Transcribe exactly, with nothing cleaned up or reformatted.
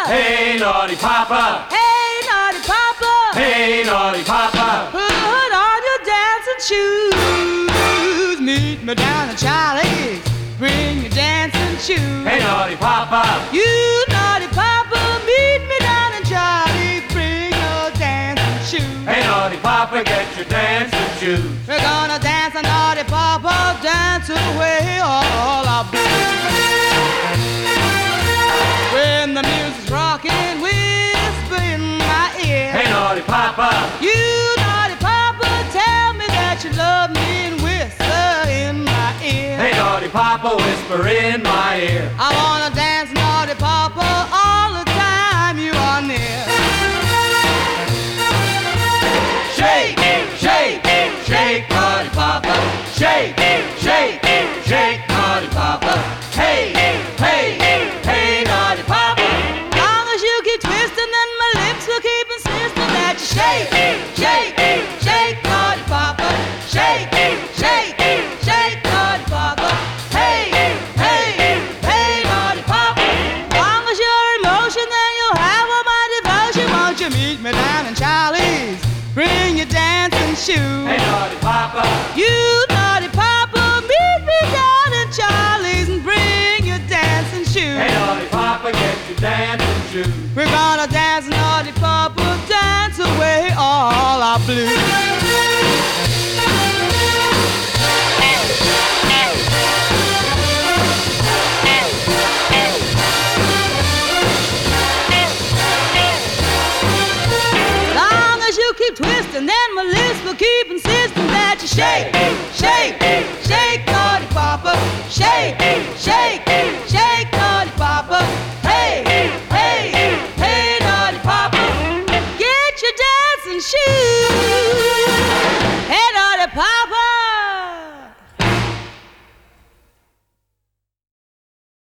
Hey, naughty papa. Hey, naughty papa. Hey, naughty papa. Put on your dancing shoes. Meet me down at Charlie's. Bring your dancing shoes. Hey, naughty papa. You naughty papa. Meet me down at Charlie's. Bring your dancing shoes. Hey, naughty papa, get your dancing shoes. We're gonna dance a naughty papa. Dance away all our blues. When the music's rocking, whisper in my ear. Hey, naughty papa. You naughty papa, tell me that you love me and whisper in my ear. Hey, naughty papa, whisper in my ear. I wanna dance naughty papa all the time you are near. Shake, shake, shake, naughty papa. Shake, shake, shake, naughty papa. Hey, hey, hey, naughty papa. Long as you keep twisting, then my lips will keep insisting that you shake, shake, shake, naughty papa. Shake, shake, shake, naughty papa. Hey, hey, hey, naughty papa. Long as you're in motion, then you'll have all my devotion. Won't you meet me down in Charlie's? Bring your dancing shoes. Hey, naughty papa. You naughty papa, meet me down in Charlie's and bring your dancing shoes. Hey, naughty papa, get your dancing shoes. We're gonna dance naughty papa, dance away all our blues. Long as you keep twisting, then my lips will keep insisting that you shake, shake, shake, naughty papa. Shake, shake, shake, naughty papa. Hey, hey, hey, naughty papa. Get your dancing shoes.